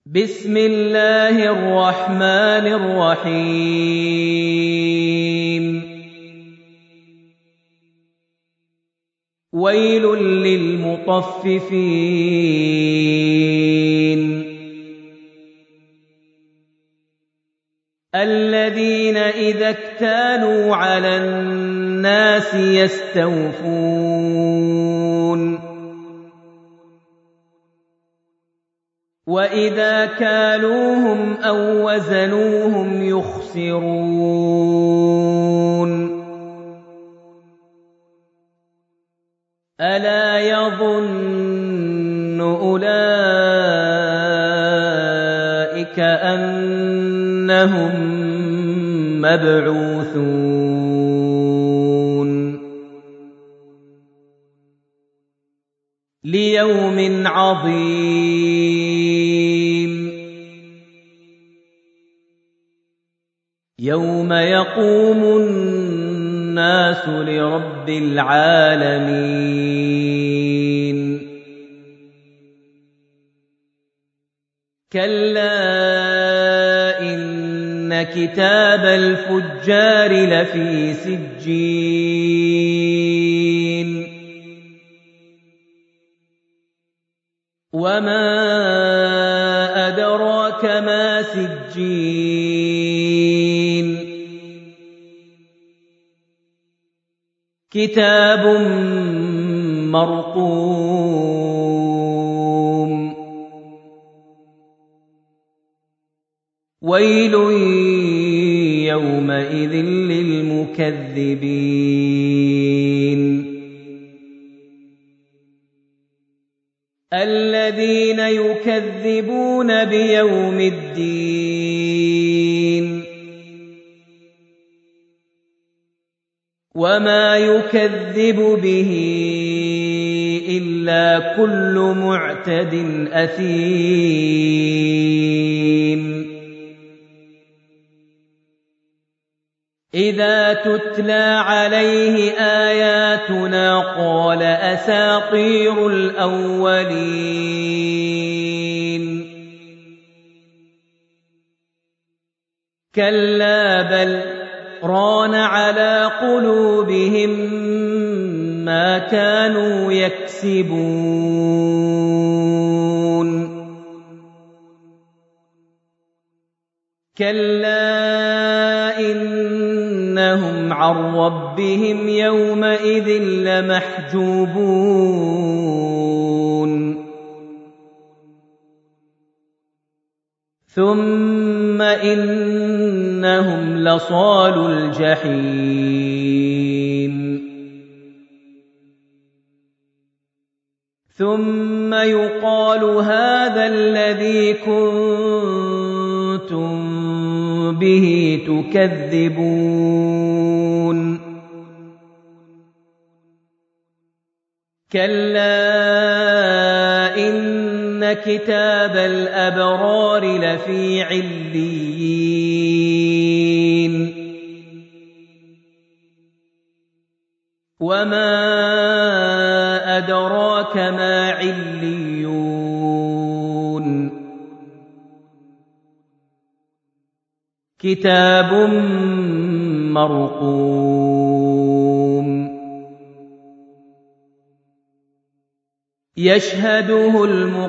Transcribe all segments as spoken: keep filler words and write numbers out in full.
بسم الله الرحمن الرحيم ويل للمطففين الذين إذا اكتالوا على الناس يستوفون وإذا كالوهم أو وزنوهم يخسرون ألا يظن أولئك أنهم مبعوثون ليوم عظيم يوم يقوم الناس لرب العالمين كلا إن كتاب الفجار لفي سجين وما أدراك ما سجين كتاب مرقوم ويل يومئذ للمكذبين الذين يكذبون بيوم الدين وما يكذب به إلا كل معتد أثيم إذا تتلى عليه آياتنا قال أساطير الأولين كلا بل ران على قلوبهم ما كانوا يكسبون كلا إنهم عن ربهم يومئذ لمحجوبون ثم إنهم لصالو الجحيم ثم يقال هذا الذي كنتم به تكذبون كلا إن كتاب الأبرار لفي عليين وما أدراك ما عليون كتاب مرقوم يشهده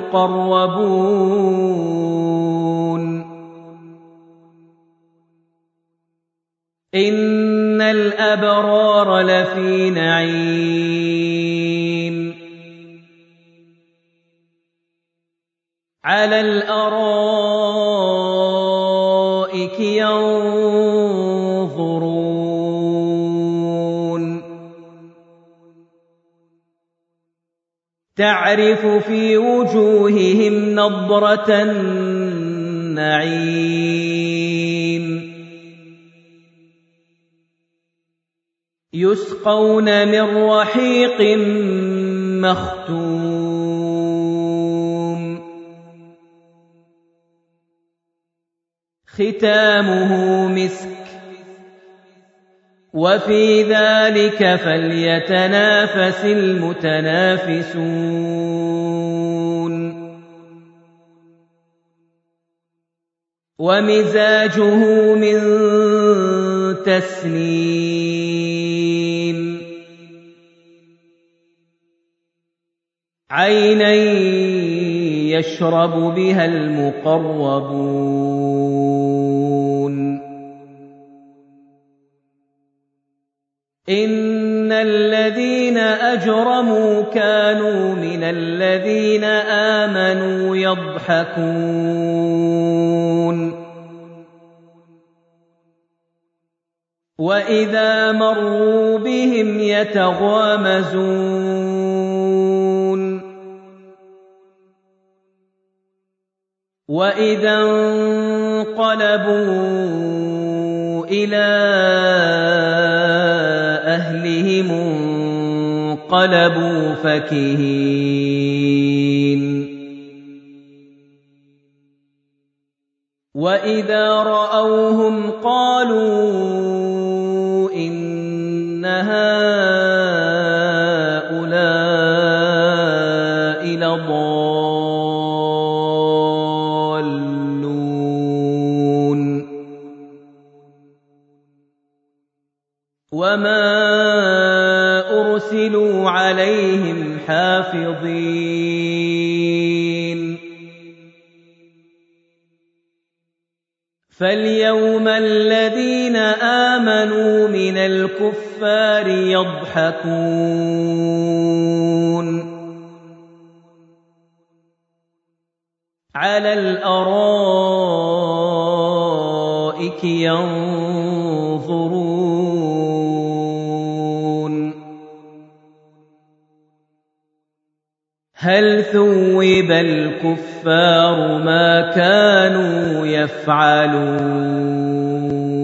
المقربون إن الأبرار لفي نعيم على الأرائك ينظرون تعرف في وجوههم نضرة النعيم يسقون من رحيق مختوم ختامه مسك وفي ذلك فليتنافس المتنافسون ومزاجه من تسنيم عينا يشرب بها المقربون إن الذين أجرموا كانوا من الذين آمنوا يضحكون وإذا مروا بهم يتغامزون وإذا انقلبوا إلى أهلهم انقلبوا فكهين وإذا رأوهم قالوا إن هؤلاء لضالون وما أرسلوا عليهم حافظين فاليوم الذين آمنوا من الكفار يضحكون على الأرائك ينظرون هل ثوب الكفار ما كانوا يفعلون